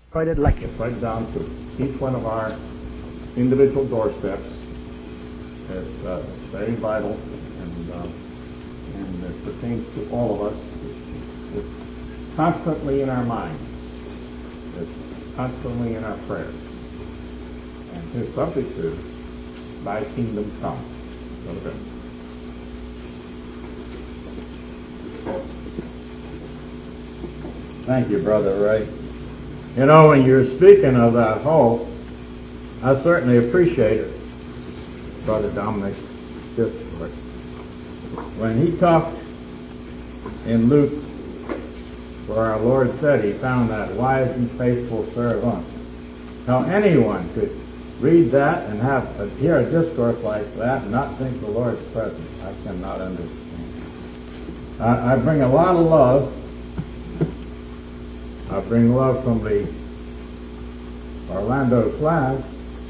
It's right down to each one of our individual doorsteps. It's very vital, and it pertains to all of us. It's constantly in our minds. It's constantly in our prayers. And his subject is, Thy Kingdom Come. Brother Ben. Thank you, Brother Ray. You know, when you're speaking of that hope, I certainly appreciate it, Brother Dominic's discourse. When he talked in Luke, where our Lord said he found that wise and faithful servant, how anyone could read that and hear a discourse like that and not think the Lord's present, I cannot understand. I bring a lot of love. I bring love from the Orlando class,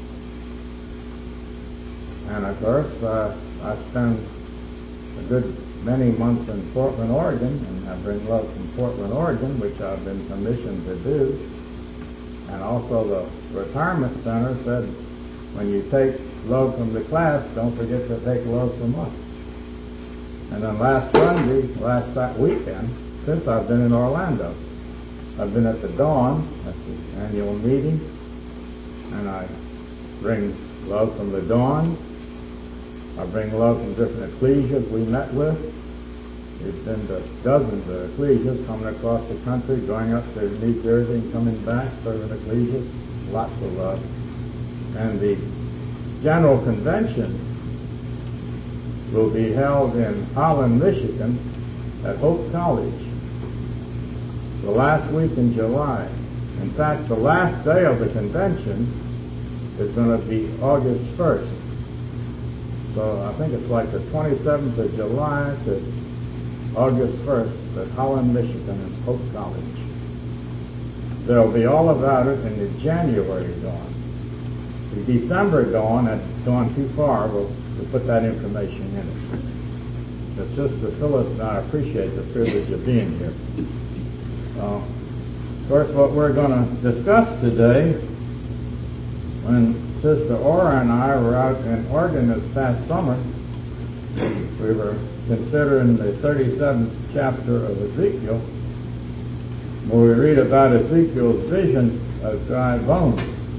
and of course I spend a good many months in Portland, Oregon, and I bring love from Portland, Oregon, which I've been commissioned to do. And also the retirement center said, when you take love from the class, don't forget to take love from us. And then last weekend, since I've been in Orlando, I've been at the Dawn, that's the annual meeting, and I bring love from the Dawn. I bring love from different ecclesias we met with. We've been to dozens of ecclesias coming across the country, going up to New Jersey and coming back, serving ecclesias. Lots of love. And the General Convention will be held in Holland, Michigan at Hope College the last week in July. In fact, the last day of the convention is going to be August 1st. So I think it's like the 27th of July to August 1st at Holland, Michigan and Hope College. There'll be all about it in the January dawn. The December dawn had gone too far. We'll put that information in it. But Sister Phyllis and I appreciate the privilege of being here. Of course, what we're going to discuss today, when Sister Ora and I were out in Oregon this past summer, we were considering the 37th chapter of Ezekiel, where we read about Ezekiel's vision of dry bones.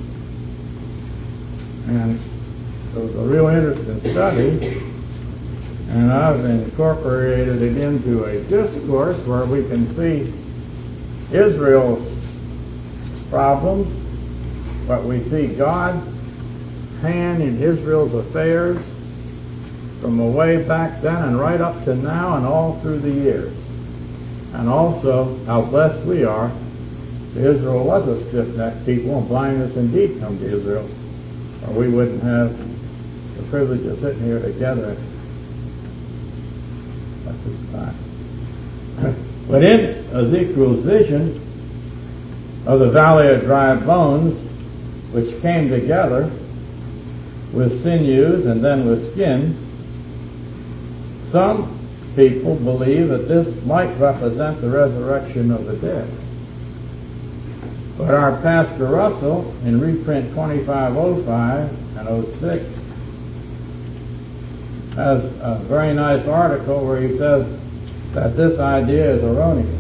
And it was a real interesting study, and I've incorporated it into a discourse where we can see Israel's problems, but we see God's hand in Israel's affairs from the way back then and right up to now and all through the years. And also how blessed we are. Israel was a stiff-necked people, and blindness indeed come to Israel, or we wouldn't have the privilege of sitting here together at this time. But in Ezekiel's vision of the valley of dry bones, which came together with sinews and then with skin, some people believe that this might represent the resurrection of the dead. But our Pastor Russell, in reprint 2505 and 06, has a very nice article where he says that this idea is erroneous.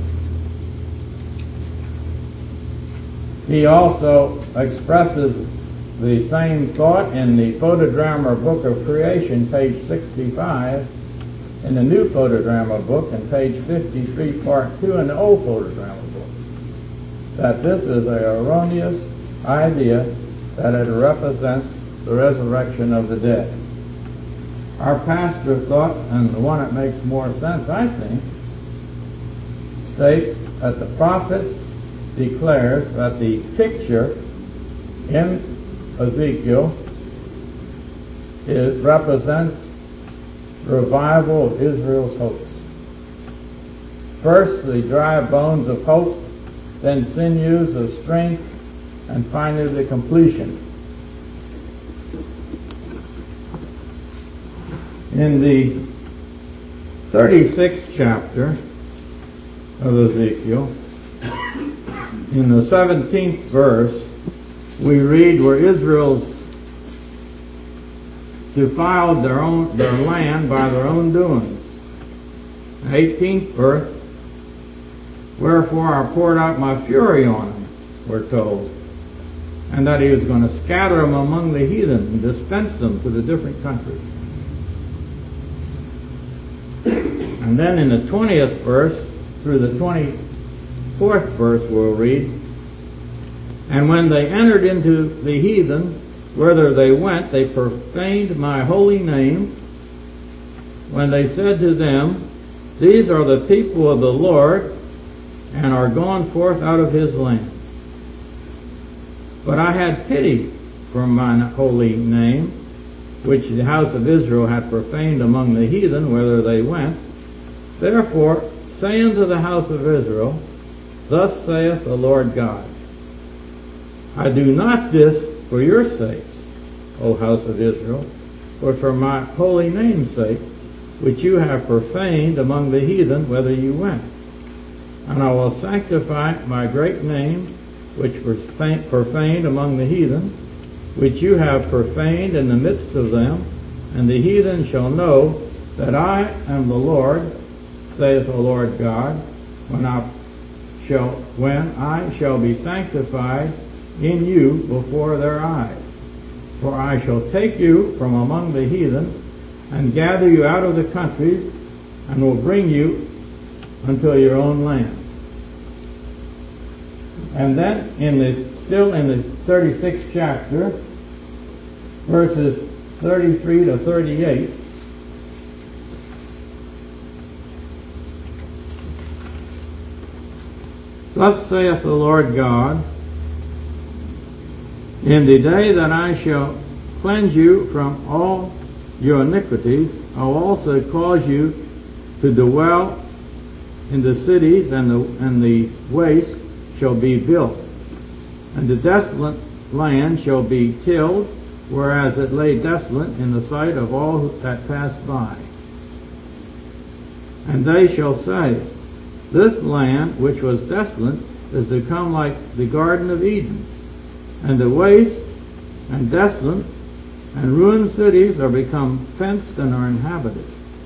He also expresses the same thought in the Photodrama Book of Creation, page 65, in the New Photodrama Book, and page 53, part 2, in the Old Photodrama Book, that this is an erroneous idea, that it represents the resurrection of the dead. Our pastor thought, and the one that makes more sense, I think, states that the prophet declares that the picture in Ezekiel represents the revival of Israel's hopes. First, the dry bones of hope, then sinews of strength, and finally the completion. In the 36th chapter of Ezekiel, in the 17th verse, we read where Israel's defiled their land by their own doing. The 18th verse, wherefore I poured out my fury on them, we're told, and that he was going to scatter them among the heathen and dispense them to the different countries. And then in the 20th verse through the 24th verse we'll read, and when they entered into the heathen, whither they went, they profaned my holy name, when they said to them, these are the people of the Lord, and are gone forth out of his land. But I had pity for mine holy name, which the house of Israel had profaned among the heathen, whither they went. Therefore say unto the house of Israel, thus saith the Lord God, I do not this for your sakes, O house of Israel, but for my holy name's sake, which you have profaned among the heathen, whither you went. And I will sanctify my great name, which was profaned among the heathen, which you have profaned in the midst of them, and the heathen shall know that I am the Lord, saith the Lord God, when I shall be sanctified in you before their eyes. For I shall take you from among the heathen, and gather you out of the countries, and will bring you unto your own land. And then still in the 36th chapter, verses 33 to 38, thus saith the Lord God, in the day that I shall cleanse you from all your iniquities, I will also cause you to dwell in the cities, and the waste shall be built, and the desolate land shall be tilled, whereas it lay desolate in the sight of all that passed by. And they shall say, this land which was desolate is become like the Garden of Eden, and the waste and desolate and ruined cities are become fenced and are inhabited.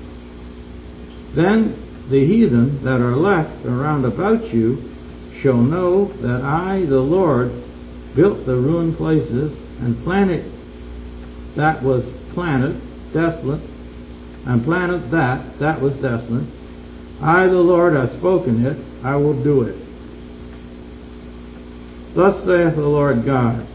Then the heathen that are left around about you shall know that I, the Lord, built the ruined places, and planted that was planted desolate, and planted that was desolate. I, the Lord, have spoken it, I will do it. Thus saith the Lord God,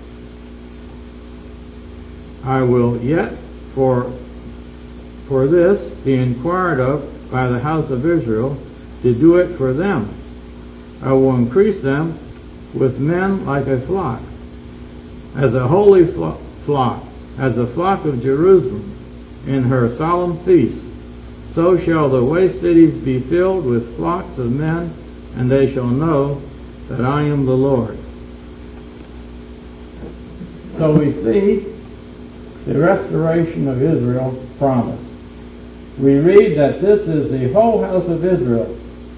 I will yet for this be inquired of by the house of Israel, to do it for them. I will increase them with men like a flock, as a holy flock, as the flock of Jerusalem in her solemn feast. So shall the waste cities be filled with flocks of men, and they shall know that I am the Lord. So we see the restoration of Israel promised. We read that this is the whole house of Israel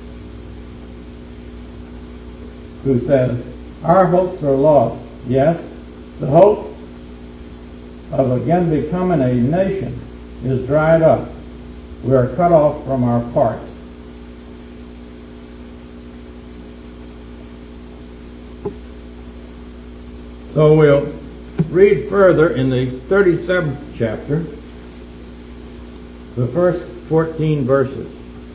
who says, our hopes are lost. Yes, the hope of again becoming a nation is dried up. We are cut off from our parts. So we'll read further in the 37th chapter, the first 14 verses.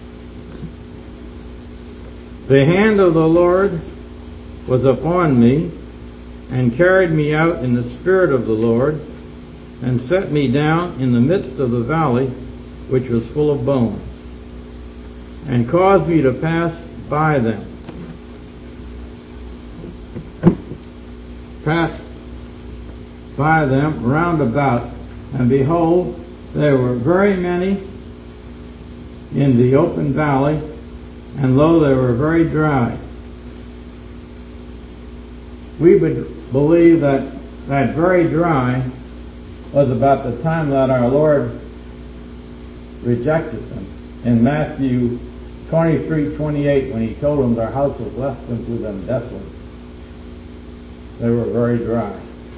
The hand of the Lord was upon me, and carried me out in the spirit of the Lord, and set me down in the midst of the valley, which was full of bones, and caused me to pass by them. Passed by them round about, and behold, there were very many in the open valley, and lo, they were very dry. We would believe that very dry was about the time that our Lord rejected them. In Matthew 23:28, when he told them their house was left unto them desolate. they were very dry.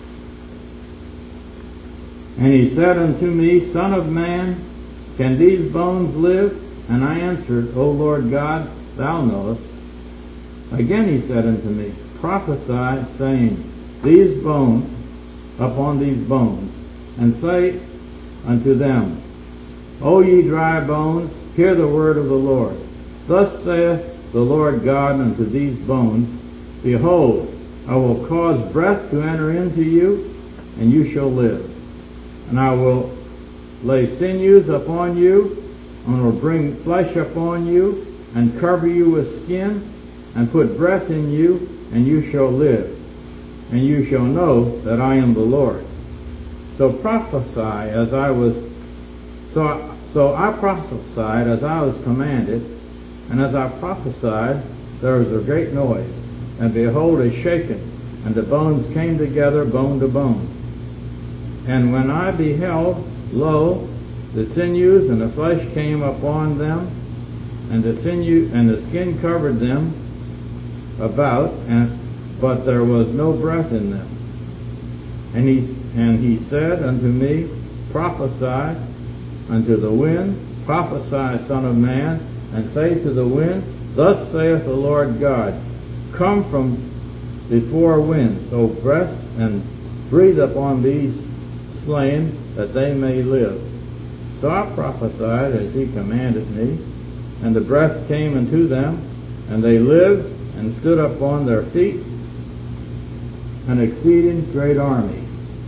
And he said unto me, Son of man, can these bones live? And I answered, O Lord God, thou knowest. Again he said unto me, Prophesy, saying, These bones upon these bones, and say unto them, O ye dry bones, hear the word of the Lord. Thus saith the Lord God unto these bones, Behold, I will cause breath to enter into you, and you shall live. And I will lay sinews upon you, and will bring flesh upon you, and cover you with skin, and put breath in you, and you shall live. And you shall know that I am the Lord. So prophesy as I was So I prophesied as I was commanded, and as I prophesied, there was a great noise, and behold, a shaking, and the bones came together, bone to bone. And when I beheld, lo, the sinews and the flesh came upon them, and the sinew and the skin covered them about, but there was no breath in them. And he said unto me, Prophesy unto the wind, prophesy, Son of man, and say to the wind, Thus saith the Lord God, Come from before winds, O breath, and breathe upon these slain, that they may live. So I prophesied as he commanded me, and the breath came into them, and they lived, and stood upon their feet, an exceeding great army.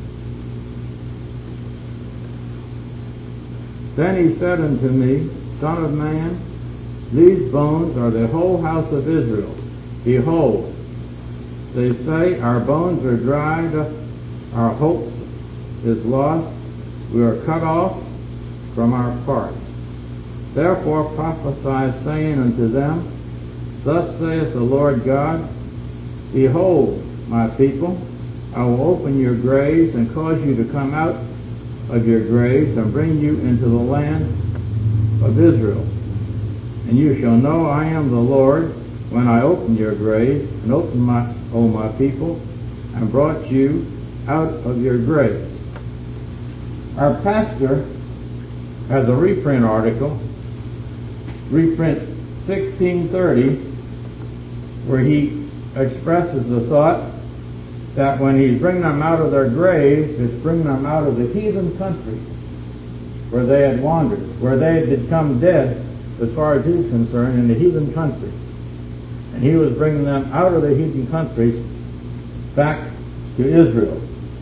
Then he said unto me, Son of man, these bones are the whole house of Israel. Behold, they say, Our bones are dried up, our hope is lost, we are cut off from our parts. Therefore prophesy, saying unto them, Thus saith the Lord God, Behold, my people, I will open your graves, and cause you to come out of your graves, and bring you into the land of Israel. And you shall know I am the Lord, when I open your graves, and open my people, and brought you out of your graves. Our pastor has a reprint article, reprint 1630, where he expresses the thought that when he's bringing them out of their graves, it's bringing them out of the heathen countries where they had wandered, where they had become dead, as far as he's concerned, in the heathen countries. And he was bringing them out of the heathen countries back to Israel.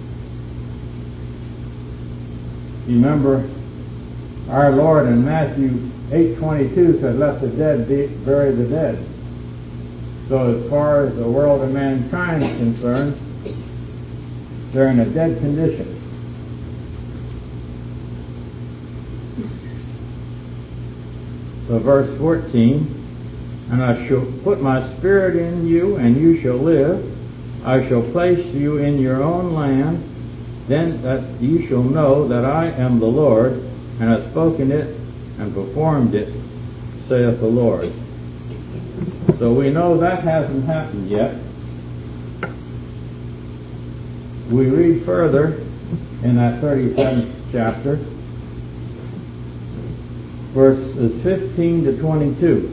You remember our Lord in Matthew 8:22 said, Let the dead bury the dead. So as far as the world of mankind is concerned, they're in a dead condition. So verse 14, And I shall put my spirit in you, and you shall live. I shall place you in your own land, then that you shall know that I am the Lord, and have spoken it and performed it, saith the Lord. So we know that hasn't happened yet. We read further in that 37th chapter, verses 15 to 22.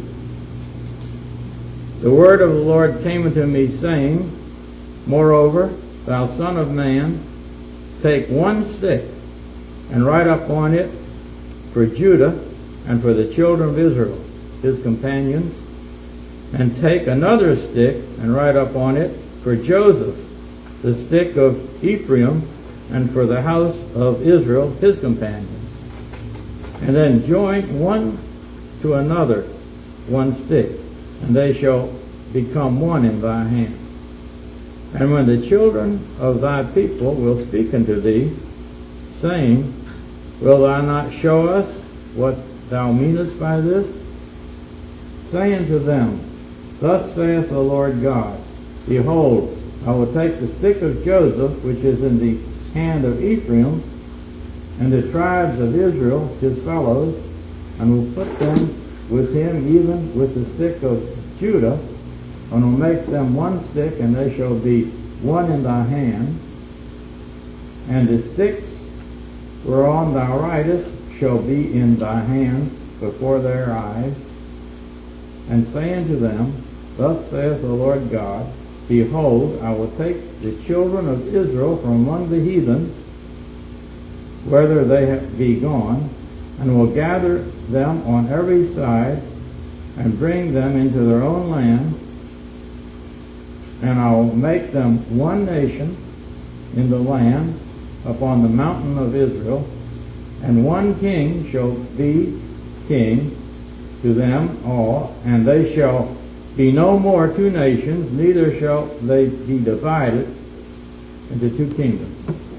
The word of the Lord came unto me, saying, Moreover, thou son of man, take one stick, and write upon it for Judah and for the children of Israel, his companions, and take another stick, and write upon it for Joseph, the stick of Ephraim, and for the house of Israel, his companions. And then join one to another one stick, and they shall become one in thy hand. And when the children of thy people will speak unto thee, saying, Will thou not show us what thou meanest by this? Say unto them, Thus saith the Lord God, Behold, I will take the stick of Joseph, which is in the hand of Ephraim, and the tribes of Israel, his fellows, and will put them with him, even with the stick of Judah, and will make them one stick, and they shall be one in thy hand, and the sticks whereon thou ridest shall be in thy hand before their eyes, and say unto them, Thus saith the Lord God, Behold, I will take the children of Israel from among the heathen, whither they be gone, and will gather them on every side, and bring them into their own land, and I will make them one nation in the land upon the mountain of Israel, and one king shall be king to them all, and they shall be no more two nations, neither shall they be divided into two kingdoms.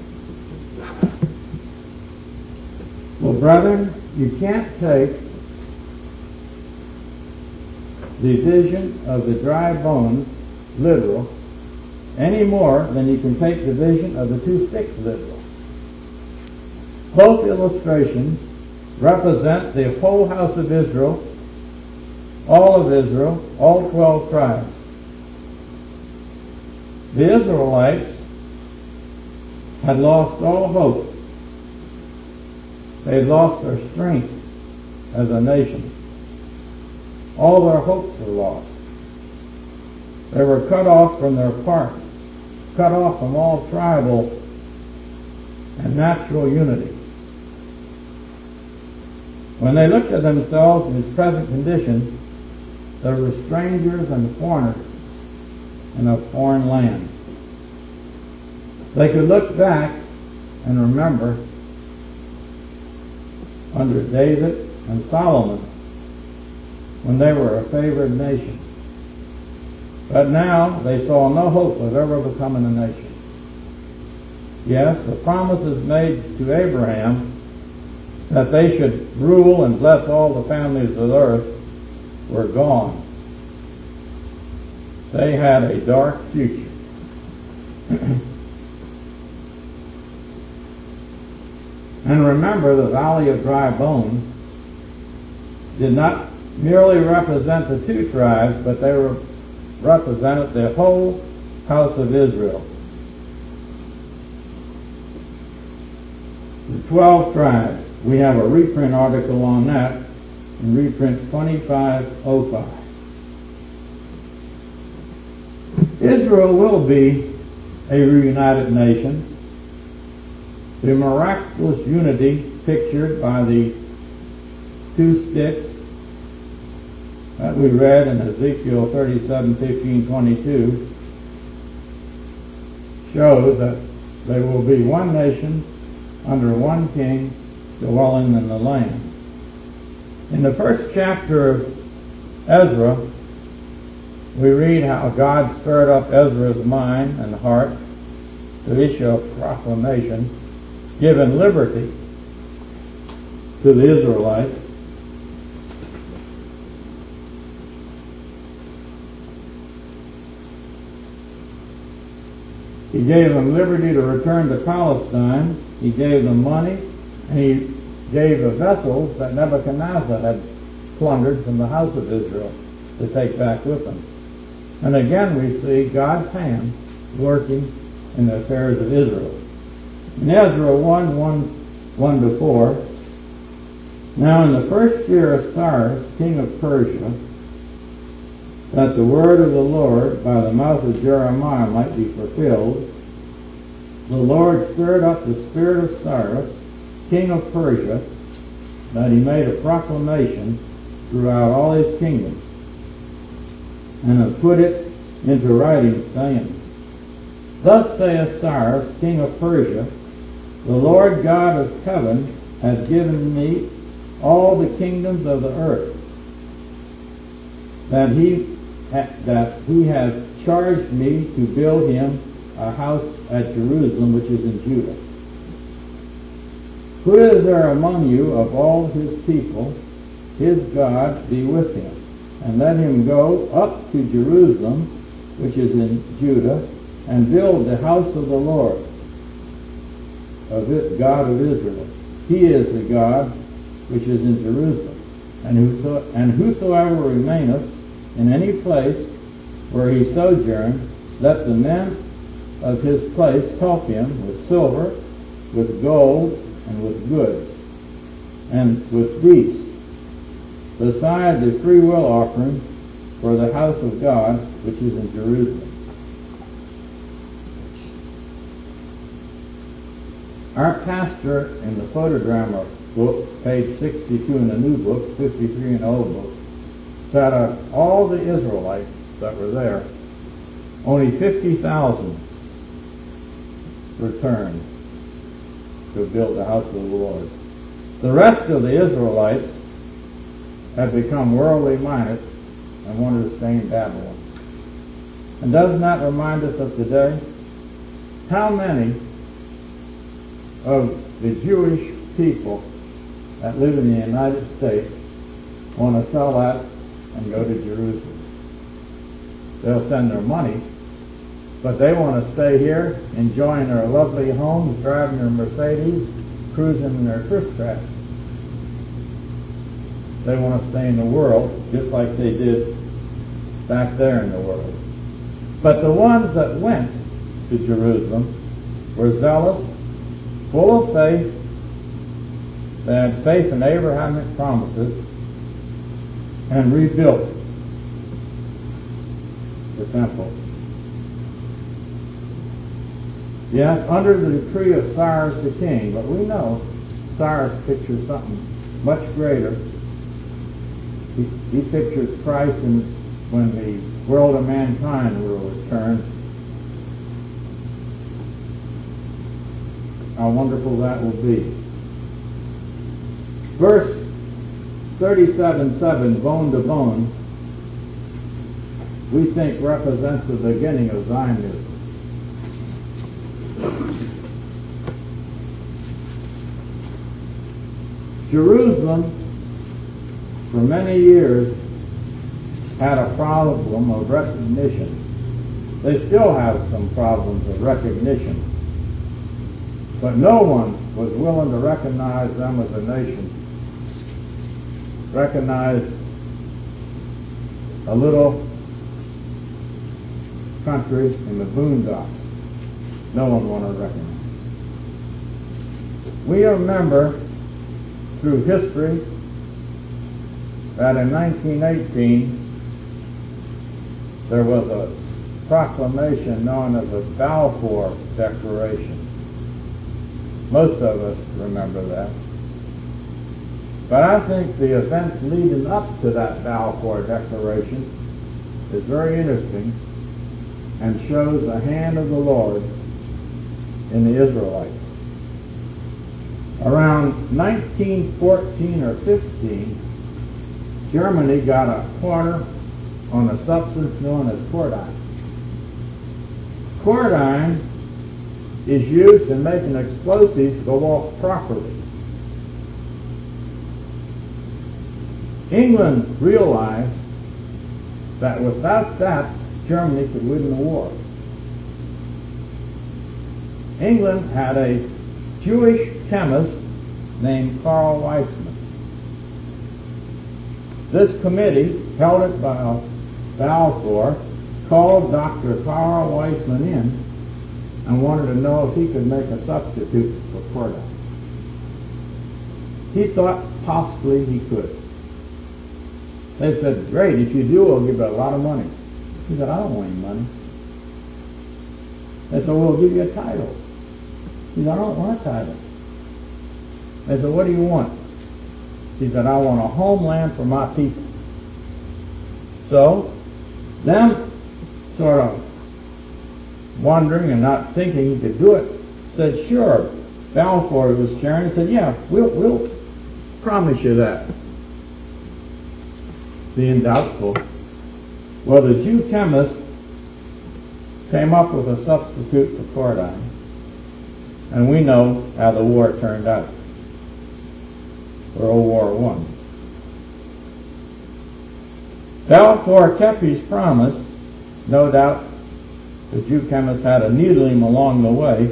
Well, brethren, you can't take the vision of the dry bones literal any more than you can take the vision of the two sticks literal. Both illustrations represent the whole house of Israel, all of Israel, all 12 tribes. The Israelites had lost all hope. They had lost their strength as a nation. All their hopes were lost. They were cut off from their parts, cut off from all tribal and natural unity. When they looked at themselves in its present condition, they were strangers and foreigners in a foreign land. They could look back and remember under David and Solomon when they were a favored nation. But now they saw no hope of ever becoming a nation. Yes, the promises made to Abraham that they should rule and bless all the families of the earth were gone. They had a dark future. And remember, the Valley of Dry Bones did not merely represent the two tribes, but they represented the whole house of Israel. The 12 tribes. We have a reprint article on that in reprint 2505. Israel will be a reunited nation. The miraculous unity pictured by the two sticks that we read in Ezekiel 37:15-22 shows that they will be one nation under one king dwelling in the land. In the first chapter of Ezra, we read how God stirred up Ezra's mind and heart to issue a proclamation giving liberty to the Israelites. He gave them liberty to return to Palestine. He gave them money, and he gave the vessels that Nebuchadnezzar had plundered from the house of Israel to take back with them. And again we see God's hand working in the affairs of Israel. In Ezra 1:1-4, Now in the first year of Cyrus, king of Persia, that the word of the Lord by the mouth of Jeremiah might be fulfilled, the Lord stirred up the spirit of Cyrus, king of Persia, that he made a proclamation throughout all his kingdom, and have put it into writing, saying, Thus saith Cyrus, king of Persia, the Lord God of heaven hath given me all the kingdoms of the earth, that he hath charged me to build him a house at Jerusalem, which is in Judah. Who is there among you of all his people? His God be with him, and let him go up to Jerusalem, which is in Judah, and build the house of the Lord, of the God of Israel. He is the God which is in Jerusalem. And whosoever remaineth in any place where he sojourned, let the men of his place help him with silver, with gold, and with goods, and with beasts, beside the freewill offering for the house of God which is in Jerusalem. Our pastor in the photogrammer book, page 62 in the new book, 53 in the old book, said of all the Israelites that were there, only 50,000 returned to build the house of the Lord. The rest of the Israelites had become worldly minded and wanted to stay in Babylon. And doesn't that remind us of today? How many of the Jewish people that live in the United States want to sell that and go to Jerusalem? They'll send their money, but they want to stay here, enjoying their lovely homes, driving their Mercedes, cruising in their Chris-craft. They want to stay in the world just like they did back there in the world. But the ones that went to Jerusalem were zealous, full of faith. They had faith in Abrahamic promises and rebuilt the temple. Yes, under the decree of Cyrus the king, but we know Cyrus pictures something much greater. He pictures Christ when the world of mankind will return. How wonderful that will be. Verse 37:7, bone to bone, we think represents the beginning of Zionism. Jerusalem, for many years, had a problem of recognition. They still have some problems of recognition. But no one was willing to recognize them as a nation. Recognize a little country in the boondocks. No one wanted to recognize. We remember through history that in 1918 there was a proclamation known as the Balfour Declaration. Most of us remember that. But I think the events leading up to that Balfour Declaration is very interesting and shows the hand of the Lord in the Israelites. Around 1914 or 15, Germany got a quarter on a substance known as cordite. Cordite is used in making explosives go off properly. England realized that without that, Germany could win the war. England had a Jewish chemist named Karl Weissman. This committee, held at Balfour, called Dr. Karl Weissman in and wanted to know if he could make a substitute for cordite. He thought possibly he could. They said, great, if you do, we'll give you a lot of money. He said, I don't want any money. They said, we'll give you a title. He said, I don't want a title. They said, what do you want? He said, I want a homeland for my people. So, them sort of wondering and not thinking he could do it, said, sure. Balfour was chairing, said, yeah, we'll promise you that. Being doubtful. Well, the Jew chemist came up with a substitute for cordite, and we know how the war turned out. World War I. Balfour kept his promise. No doubt the Jew chemist had to needle him along the way.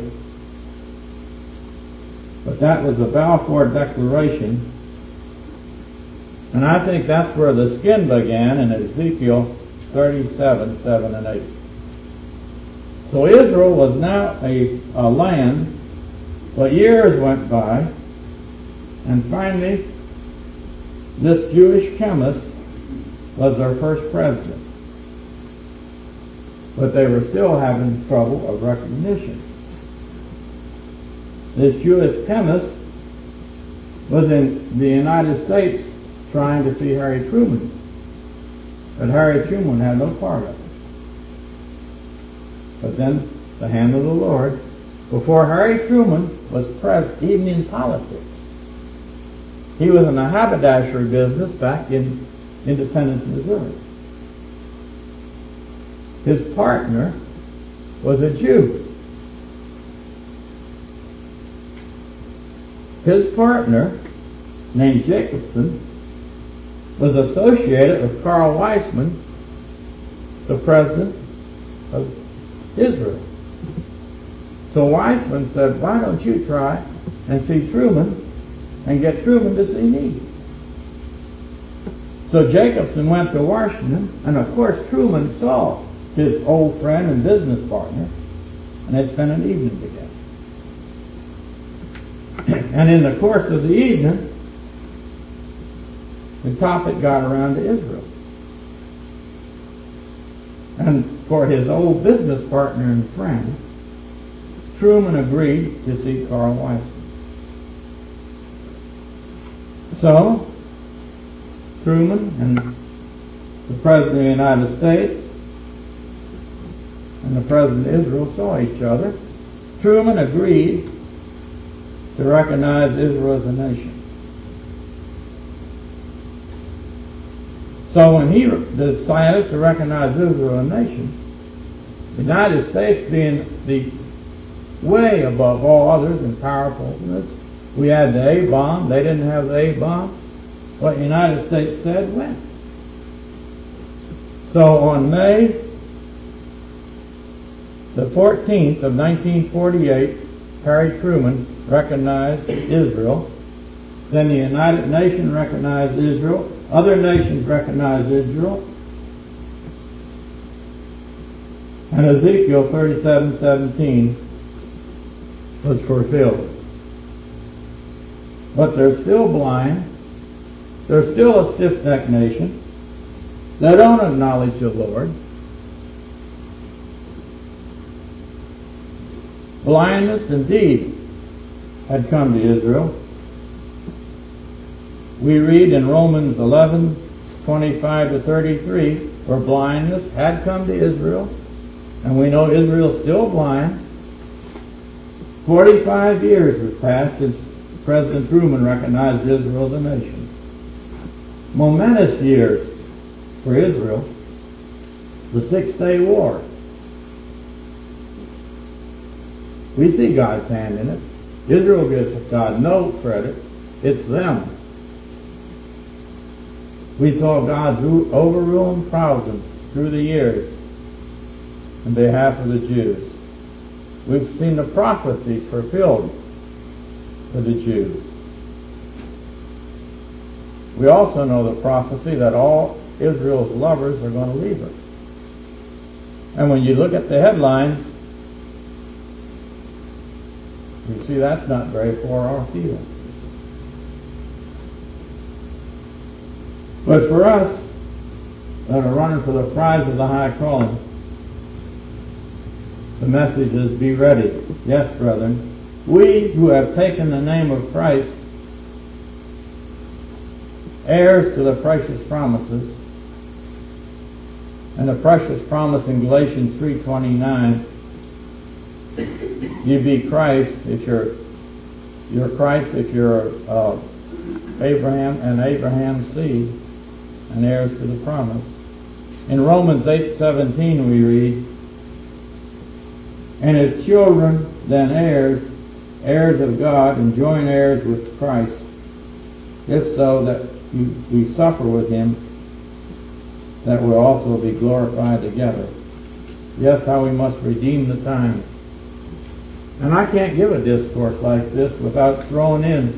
But that was the Balfour Declaration. And I think that's where the skin began in Ezekiel 37:7 and 8. So Israel was now a land, but years went by, and finally this Jewish chemist was their first president. But they were still having trouble of recognition. This Jewish chemist was in the United States trying to see Harry Truman. But Harry Truman had no part of it. But then the hand of the Lord, before Harry Truman was present even in politics. He was in the haberdashery business back in Independence, Missouri. His partner was a Jew. His partner, named Jacobson, was associated with Carl Weissman, the president of Israel. So Weissman said, why don't you try and see Truman and get Truman to see me? So Jacobson went to Washington, and of course Truman saw his old friend and business partner, and they spent an evening together. And in the course of the evening, the topic got around to Israel. And for his old business partner and friend, Truman agreed to see Carl Weissman. So, Truman and the President of the United States and the President of Israel saw each other. Truman agreed to recognize Israel as a nation. So when he decided to recognize Israel as a nation, the United States being the way above all others in powerfulness, we had the A-bomb, they didn't have the A-bomb. What the United States said went. So on May the 14th of 1948, Harry Truman recognized Israel. Then the United Nations recognized Israel. Other nations recognized Israel. And Ezekiel 37:17 was fulfilled. But they're still blind. They're still a stiff-necked nation. They don't acknowledge the Lord. Blindness indeed had come to Israel. We read in Romans 11:25-33 where blindness had come to Israel, and we know Israel's still blind. 45 years has passed since President Truman recognized Israel as a nation. Momentous years for Israel. The 6-Day War. We see God's hand in it. Israel gives God no credit. It's them. We saw God's overruling providence through the years in behalf of the Jews. We've seen the prophecies fulfilled for the Jews. We also know the prophecy that all Israel's lovers are going to leave her. And when you look at the headlines, you see that's not very far off either. But for us that are running for the prize of the high calling, the message is be ready. Yes, brethren, we who have taken the name of Christ, heirs to the precious promises, and the precious promise in Galatians 3:29, you be Christ if you're Christ if you're Abraham and Abraham's seed and heirs to the promise. In Romans 8:17 we read, and as children then heirs, heirs of God and joint heirs with Christ, if so that we suffer with him, that we'll also be glorified together. Yes, how we must redeem the time. And I can't give a discourse like this without throwing in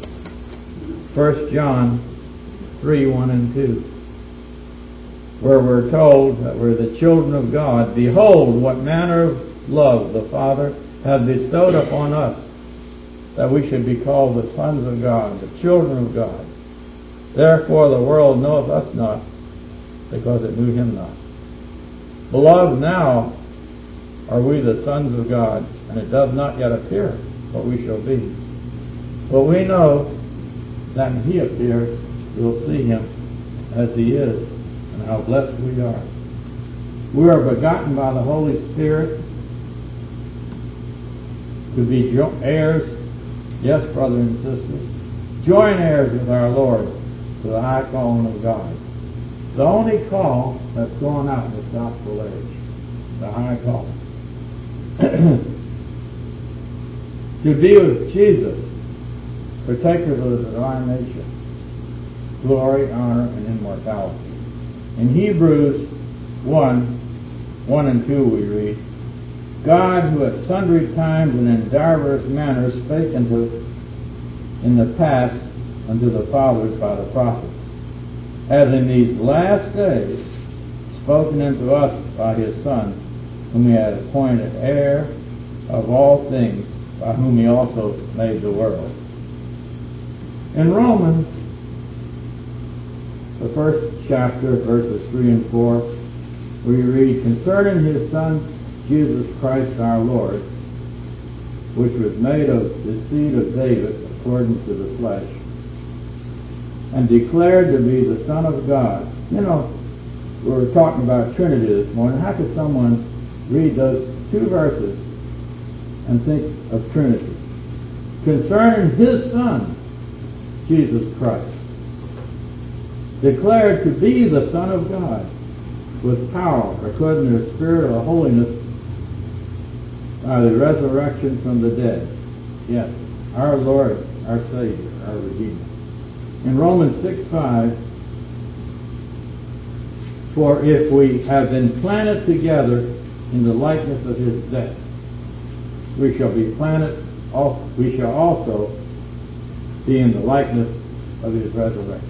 1 John 3:1 and 2, where we're told that we're the children of God. Behold, what manner of love the Father hath bestowed upon us, that we should be called the sons of God, the children of God. Therefore the world knoweth us not, because it knew him not. Beloved, now are we the sons of God, and it does not yet appear what we shall be. But we know that when he appears, we will see him as he is, and how blessed we are. We are begotten by the Holy Spirit to be heirs, yes, brothers and sisters, joint heirs with our Lord to the high calling of God. The only call that's going out in this gospel age, the high calling. To be with Jesus, partakers of the divine nature, glory, honor, and immortality. In Hebrews 1 and 2 we read, God, who at sundry times and in divers manners spake in the past unto the fathers by the prophets, has in these last days spoken unto us by his Son, whom he had appointed heir of all things, by whom he also made the world. In Romans, the first chapter, verses 3 and 4, we read, concerning his Son, Jesus Christ our Lord, which was made of the seed of David according to the flesh, and declared to be the Son of God. You know, we were talking about Trinity this morning. How could someone read those two verses and think of Trinity? Concerning his Son, Jesus Christ, declared to be the Son of God, with power, according to the Spirit of holiness, by the resurrection from the dead. Yes, our Lord, our Savior, our Redeemer. In Romans 6:5, for if we have been planted together in the likeness of his death, we shall also be in the likeness of his resurrection.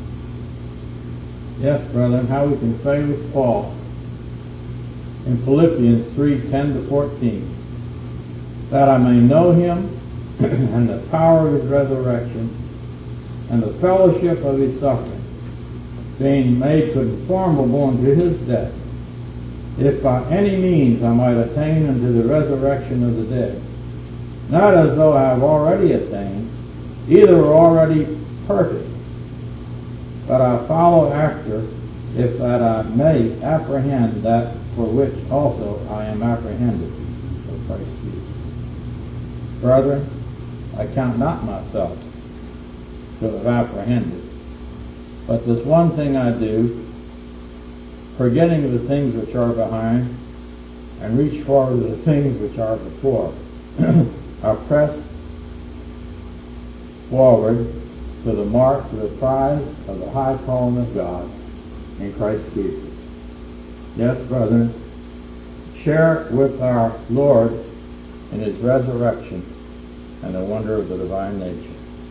Yes, brethren, how we can say with Paul in Philippians 3:10-14, that I may know him and the power of his resurrection and the fellowship of his suffering, being made conformable unto his death, if by any means I might attain unto the resurrection of the dead. Not as though I have already attained, either are already perfect, but I follow after, if that I may apprehend that for which also I am apprehended of Christ Jesus. Brethren, I count not myself to have apprehended, but this one thing I do, forgetting the things which are behind, and reach forward to the things which are before, I press forward to the mark, to the prize of the high calling of God in Christ Jesus. Yes, brethren, share with our Lord in his resurrection and the wonder of the divine nature.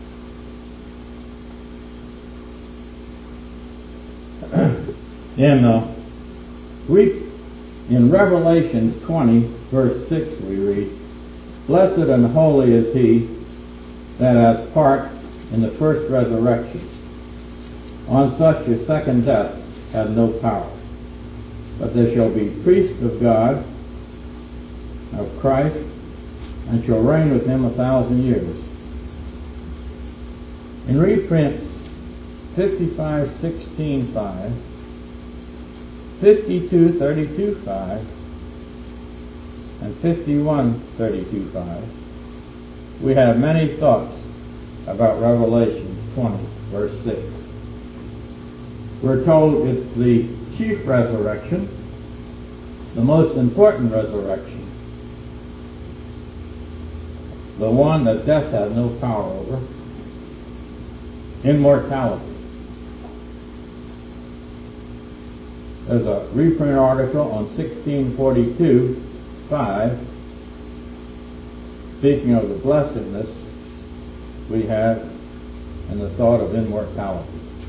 In Revelation 20, verse 6, we read, blessed and holy is he that hath part in the first resurrection. On such a second death hath no power, but they shall be priests of God, of Christ, and shall reign with him 1,000 years. In reprints 55:16:5, 52:32:5, and 51:32:5, we have many thoughts about Revelation 20, verse 6. We're told it's the chief resurrection, the most important resurrection, the one that death had no power over, immortality. There's a reprint article on 1642:5, speaking of the blessedness we have in the thought of immortality.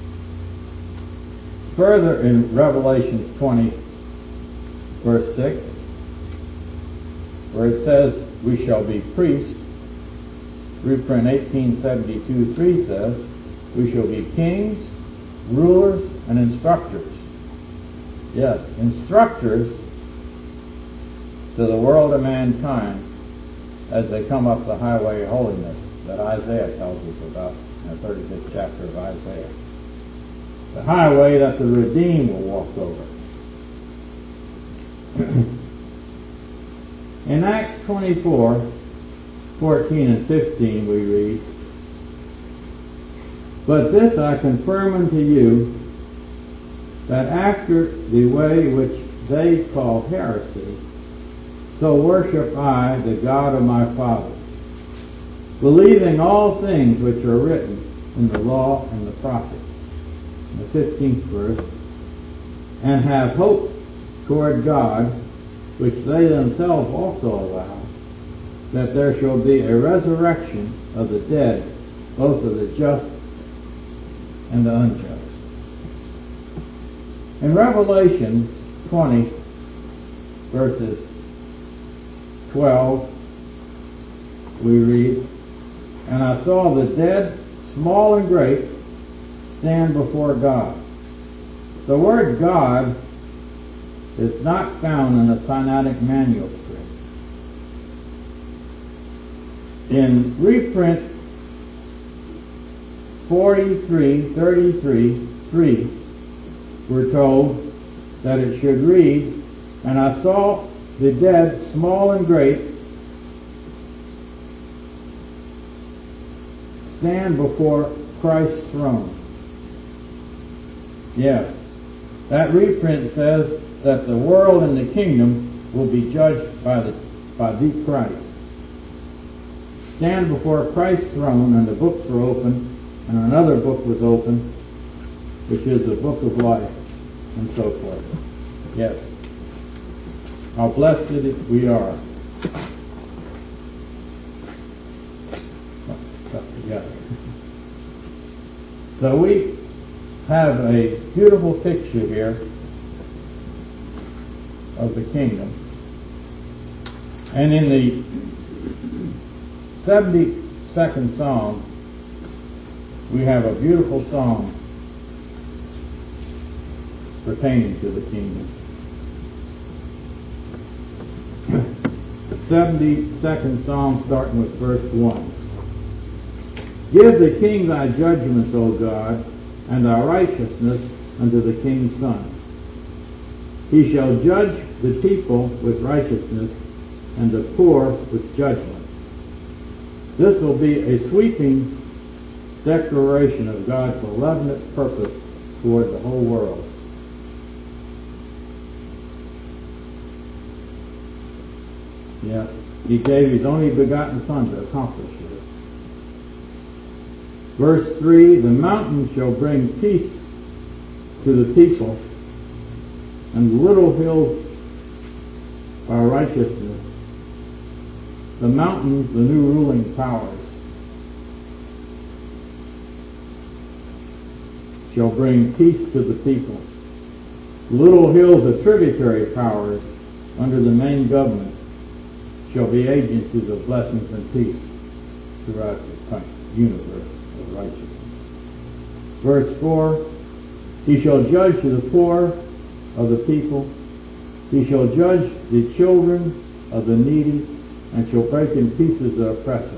Further, in Revelation 20, verse 6, where it says we shall be priests, reprint 1872:3 says we shall be kings, rulers, and instructors. Yes, instructors to the world of mankind as they come up the highway of holiness that Isaiah tells us about in the 35th chapter of Isaiah. The highway that the redeemed will walk over. In Acts 24:14 and 15 we read, "But this I confirm unto you, that after the way which they call heresy, so worship I the God of my fathers, believing all things which are written in the law and the prophets." In the 15th verse, "and have hope toward God, which they themselves also allow, that there shall be a resurrection of the dead, both of the just and the unjust." In Revelation 20, verses 12, we read, "And I saw the dead, small and great, stand before God." The word God is not found in the Sinaitic manuscript. In reprint 43:33:3, we're told that it should read, "And I saw the dead, small and great, stand before Christ's throne." Yes, that reprint says that the world and the kingdom will be judged by the Christ. Stand before Christ's throne, and the books were opened, and another book was opened, which is the book of life, and so forth. Yes. How blessed we are. Stuck together. So we have a beautiful picture here of the kingdom. And in the 72nd Psalm, we have a beautiful song pertaining to the kingdom. The 72nd Psalm, starting with verse 1. "Give the king thy judgments, O God, and thy righteousness unto the king's son. He shall judge the people with righteousness, and the poor with judgment." This will be a sweeping declaration of God's malevolent purpose toward the whole world. Yes, He gave His only begotten Son to accomplish this. Verse 3, "The mountains shall bring peace to the people, and the little hills are righteousness." The mountains, the new ruling powers, shall bring peace to the people. Little hills, the tributary powers under the main government, shall be agencies of blessings and peace throughout the universe of righteousness. Verse 4, "He shall judge to the poor of the people. He shall judge the children of the needy, and shall break in pieces the oppressor.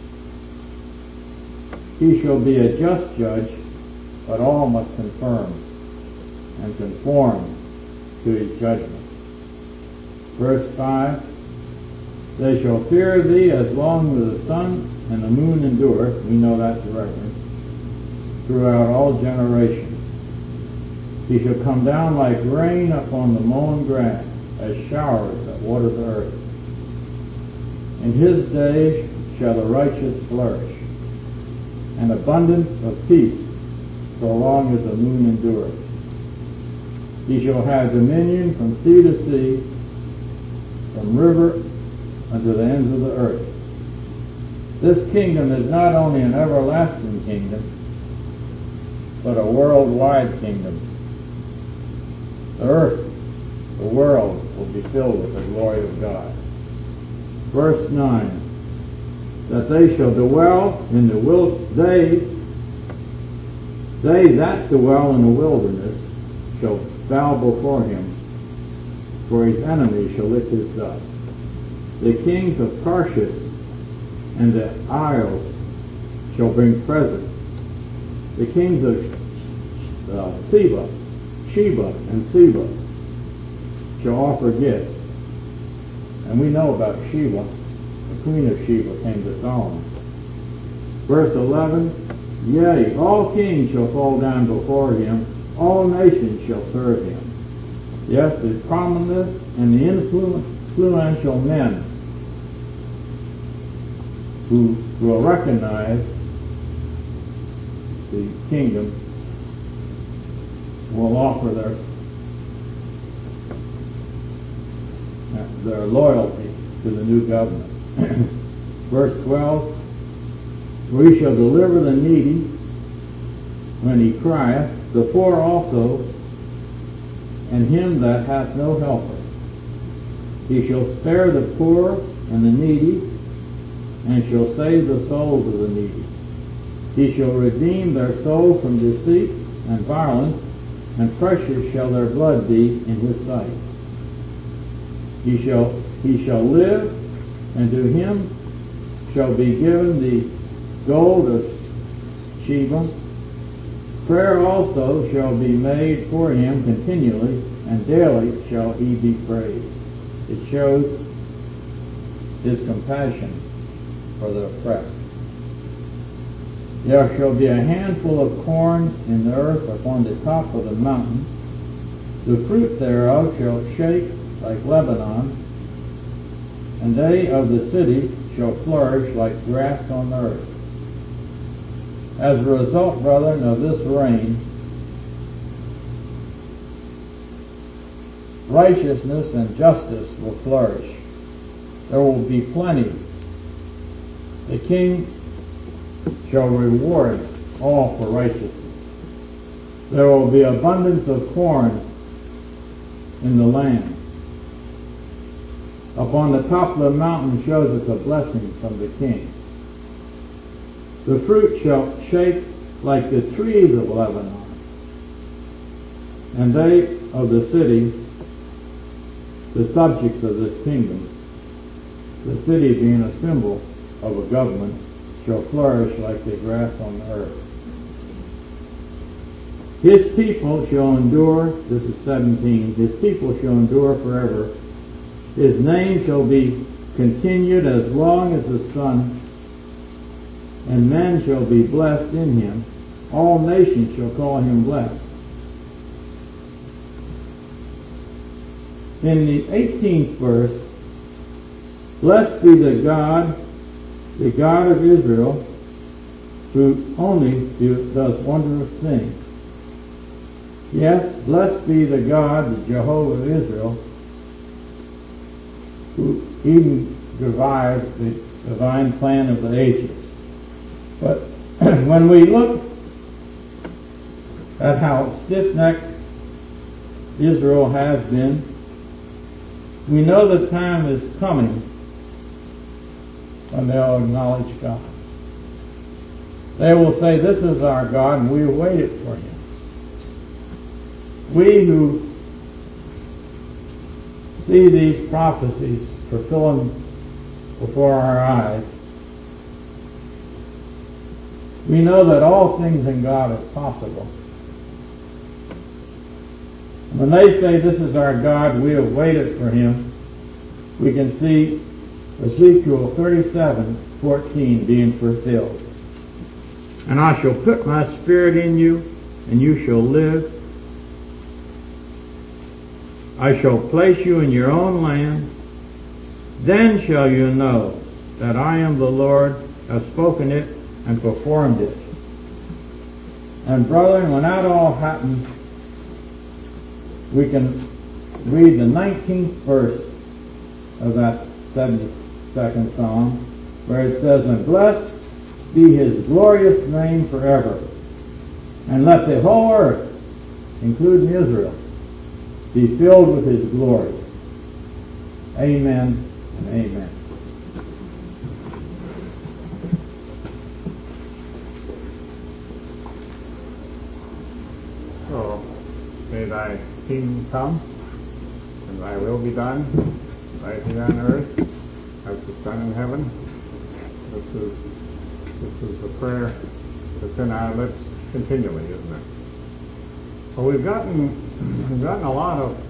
He shall be a just judge, but all must confirm and conform to His judgment." Verse 5, "They shall fear Thee as long as the sun and the moon endure." We know that's the reference. "Throughout all generations. He shall come down like rain upon the mown grass, as showers that water the earth. In His day shall the righteous flourish, and abundance of peace so long as the moon endureth. He shall have dominion from sea to sea, from river unto the ends of the earth." This kingdom is not only an everlasting kingdom, but a worldwide kingdom. The earth, the world, will be filled with the glory of God. verse 9, that they shall dwell in the they that dwell in the wilderness shall bow before him, for his enemies shall lick his dust. The kings of Tarshish and the isles shall bring presents. The kings of Sheba and Seba shall offer gifts. And we know about Sheba. The queen of Sheba came to Solomon. Verse 11, yea, all kings shall fall down before him, all nations shall serve him. Yes, the prominent and the influential men who will recognize the kingdom will offer their loyalty to the new government. Verse 12, for he shall deliver the needy when he crieth, the poor also, and him that hath no helper. He shall spare the poor and the needy, and shall save the souls of the needy. He shall redeem their soul from deceit and violence, and precious shall their blood be in his sight. He shall live, and to him shall be given the gold of Sheba. Prayer also shall be made for him continually, and daily shall he be praised. It shows his compassion for the oppressed. There shall be a handful of corn in the earth upon the top of the mountain. The fruit thereof shall shake like Lebanon, and they of the city shall flourish like grass on the earth. As a result, brethren, of this rain, righteousness and justice will flourish. There will be plenty. The king shall reward all for righteousness. There will be abundance of corn in the land. Upon the top of the mountain shows us a blessing from the king. The fruit shall shake like the trees of Lebanon, and they of the city, the subjects of this kingdom, the city being a symbol of a government, shall flourish like the grass on the earth. His people shall endure, this is 17, his people shall endure forever. His name shall be continued as long as the sun, and men shall be blessed in him. All nations shall call him blessed. In the 18th verse, blessed be the God of Israel, who only does wondrous things. Yes, blessed be the God, the Jehovah of Israel, who even devised the divine plan of the ages. But when we look at how stiff-necked Israel has been, we know the time is coming when they'll acknowledge God. They will say, this is our God, and we have waited for him. We who see these prophecies fulfilling before our eyes, we know that all things in God are possible. When they say, this is our God, we have waited for him, we can see Ezekiel 37:14 being fulfilled. And I shall put my spirit in you, and you shall live. I shall place you in your own land. Then shall you know that I am the Lord, have spoken it and performed it. And brethren, when that all happens, we can read the 19th verse of that 72nd Psalm, where it says, and blessed be his glorious name forever, and let the whole earth, including Israel, be filled with his glory. Amen and amen. So, may thy kingdom come, and thy will be done, right here on earth, as it's done in heaven. This is the prayer that's in our lips continually, isn't it? Well, we've gotten a lot of